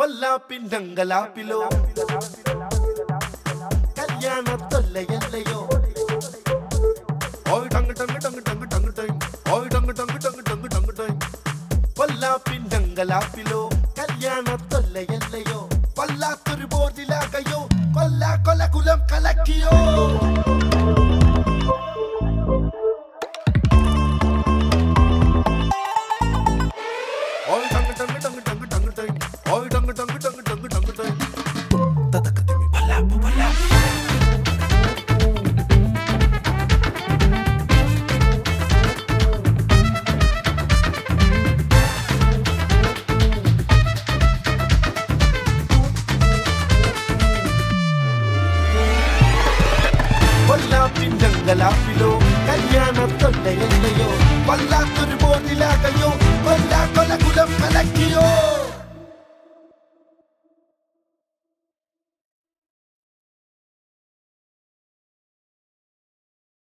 പൊല്ലാപ്പിൻഡങ്കലാപ്പിലോ കല്യാണത്തൊല്ലയല്ലയോ ഓയ് ടങ് ടങ് ടങ് ടങ് ടങ് ടങ് ഓയ് ടങ് ടങ് ടങ് ടങ് ടങ് ടങ് പൊല്ലാപ്പിൻഡങ്കലാപ്പിലോ കല്യാണത്തൊല്ലയല്ലയോ വല്ലാത്തൊരു ബോർഡിലാകയോ കൊല്ല കൊല കുലം കലക്കിയോ ഓയ് ടങ് ടങ് ടങ് ടങ് ടങ് ടങ് ഓയ് ടങ് ടങ് ടങ് ടങ് ടങ് ടങ് തതകതിമി പല്ലാപ്പു പല്ലാപ്പു പൊല്ലാപ്പിൻഡങ്കലാപ്പിലോ